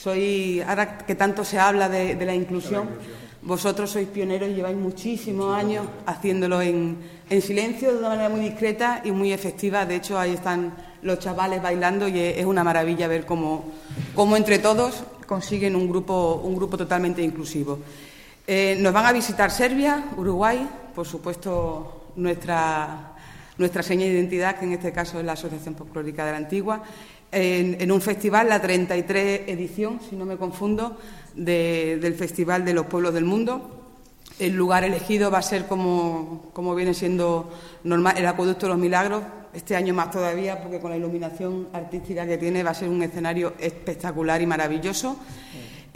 ahora que tanto se habla de la inclusión, vosotros sois pioneros y lleváis muchísimos años haciéndolo en silencio, de una manera muy discreta y muy efectiva. De hecho, ahí están los chavales bailando y es una maravilla ver cómo entre todos consiguen un grupo totalmente inclusivo. Nos van a visitar Serbia, Uruguay, por supuesto nuestra seña de identidad, que en este caso es la Asociación Folclórica de la Antigua, en un festival, la 33 edición, si no me confundo, del Festival de los Pueblos del Mundo. El lugar elegido va a ser, como viene siendo normal, el Acueducto de los Milagros, este año más todavía, porque con la iluminación artística que tiene va a ser un escenario espectacular y maravilloso.